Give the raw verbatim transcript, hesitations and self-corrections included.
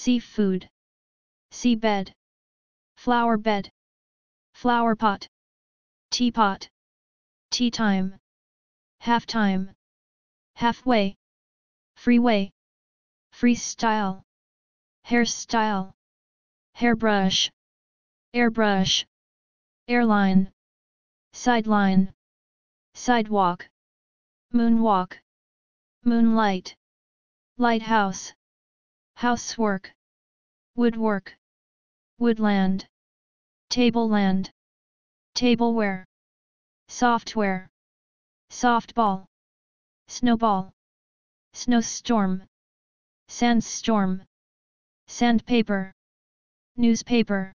seafood, seabed, flower bed, flower pot, teapot, tea time, half time, halfway, freeway, freestyle, hairstyle, hairbrush, airbrush, airline, sideline, sidewalk, moonwalk, moonlight, lighthouse, housework, woodwork, woodland, tableland, tableware, software, softball, snowball, snowstorm, sandstorm, sandpaper, newspaper,